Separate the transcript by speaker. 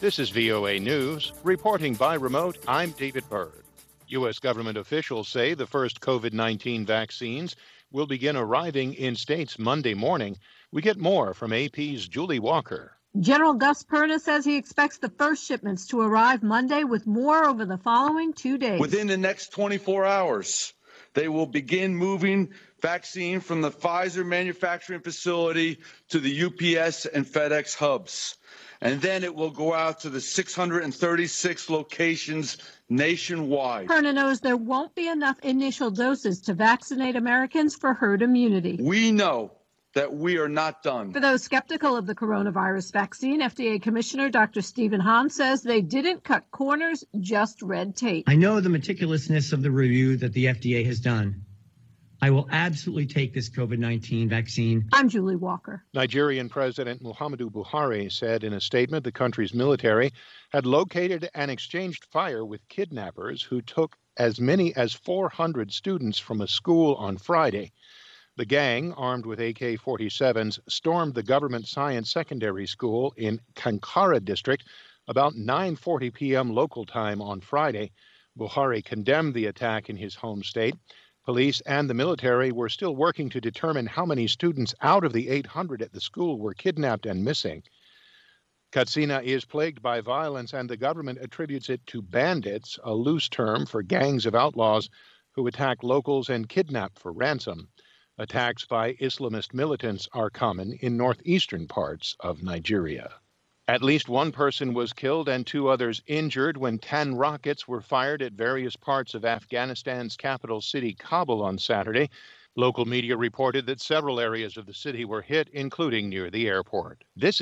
Speaker 1: This is VOA News. Reporting by remote, I'm David Byrd. U.S. government officials say the first COVID-19 vaccines will begin arriving in states Monday morning. We get more from AP's Julie Walker.
Speaker 2: General Gus Perna says he expects the first shipments to arrive Monday with more over the following 2 days.
Speaker 3: Within the next 24 hours, they will begin moving vaccine from the Pfizer manufacturing facility to the UPS and FedEx hubs. And then it will go out to the 636 locations nationwide.
Speaker 2: Perna knows there won't be enough initial doses to vaccinate Americans for herd immunity.
Speaker 3: We know that we are not done.
Speaker 2: For those skeptical of the coronavirus vaccine, FDA Commissioner Dr. Stephen Hahn says they didn't cut corners, just red tape.
Speaker 4: I know the meticulousness of the review that the FDA has done. I will absolutely take this COVID-19 vaccine.
Speaker 2: I'm Julie Walker.
Speaker 1: Nigerian President Muhammadu Buhari said in a statement the country's military had located and exchanged fire with kidnappers who took as many as 400 students from a school on Friday. The gang, armed with AK-47s, stormed the government science secondary school in Kankara district about 9:40 p.m. local time on Friday. Buhari condemned the attack in his home state. Police and the military were still working to determine how many students out of the 800 at the school were kidnapped and missing. Katsina is plagued by violence, and the government attributes it to bandits, a loose term for gangs of outlaws who attack locals and kidnap for ransom. Attacks by Islamist militants are common in northeastern parts of Nigeria. At least one person was killed and 2 others injured when 10 rockets were fired at various parts of Afghanistan's capital city, Kabul, on Saturday. Local media reported that several areas of the city were hit, including near the airport. This